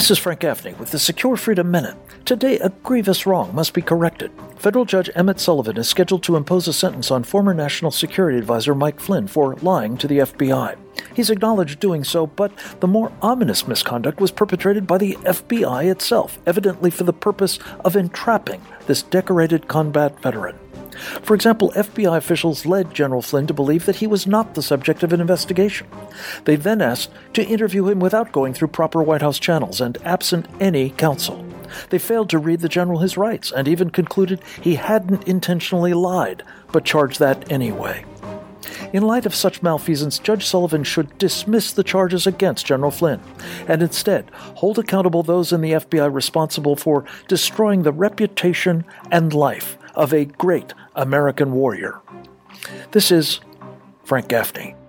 This is Frank Gaffney with the Secure Freedom Minute. Today, a grievous wrong must be corrected. Federal Judge Emmett Sullivan is scheduled to impose a sentence on former National Security Advisor Mike Flynn for lying to the FBI. He's acknowledged doing so, but the more ominous misconduct was perpetrated by the FBI itself, evidently for the purpose of entrapping this decorated combat veteran. For example, FBI officials led General Flynn to believe that he was not the subject of an investigation. They then asked to interview him without going through proper White House channels and absent any counsel. They failed to read the general his rights and even concluded he hadn't intentionally lied, but charged that anyway. In light of such malfeasance, Judge Sullivan should dismiss the charges against General Flynn and instead hold accountable those in the FBI responsible for destroying the reputation and life of a great American warrior. This is Frank Gaffney.